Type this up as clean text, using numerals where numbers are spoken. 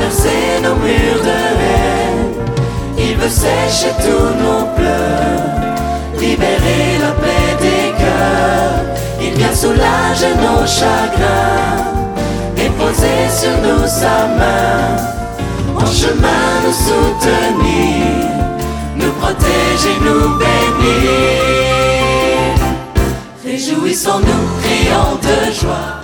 traverser nos murs de haine. Il veut sécher tous nos pleurs, libérer la plaie des cœurs. Il vient soulager nos chagrins et poser sur nous sa main. En chemin nous soutenir, nous protéger, nous bénir. Réjouissons-nous, crions de joie.